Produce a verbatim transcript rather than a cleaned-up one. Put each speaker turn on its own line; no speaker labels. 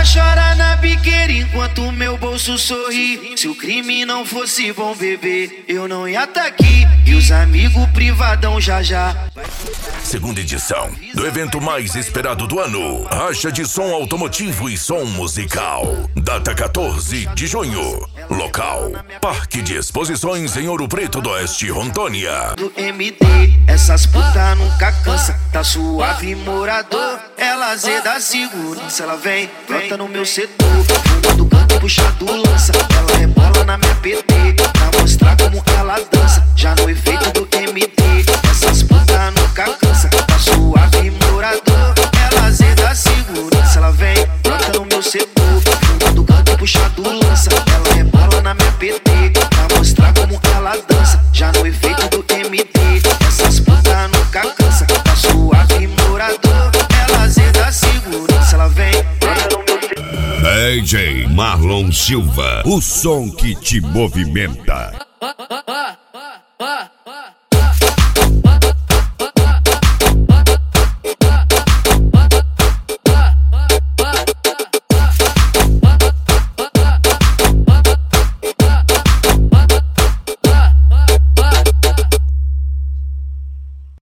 chora na biqueira enquanto meu bolso sorri. Se o crime não fosse bom, bebê, eu não ia tá aqui. E os amigos privadão já já.
Segunda edição do evento mais esperado do ano, Racha de Som Automotivo e Som Musical. Data quatorze de junho. Local: Parque de Exposições em Ouro Preto do Oeste, Rondônia.
Do M D, essas puta nunca cansa. Tá suave, morador. Ela azeda, segurança. Ela vem, brota no meu setor. Fumando canto, puxado lança. Ela rebola na minha P T, pra mostrar como ela dança. Já no efeito do M D, essas puta nunca cansa. Tá suave, morador. Ela azeda, segurança. Ela vem, brota no meu setor. Fumando canto, puxado lança. Ela rebola na minha P T, pra mostrar como ela dança. Já no efeito do M D, essas puta nunca cansa. Tá suave, morador. Ela azeda, segurança. Ela vem, brota no meu setor.
D J Marlon Silva, o som que te movimenta.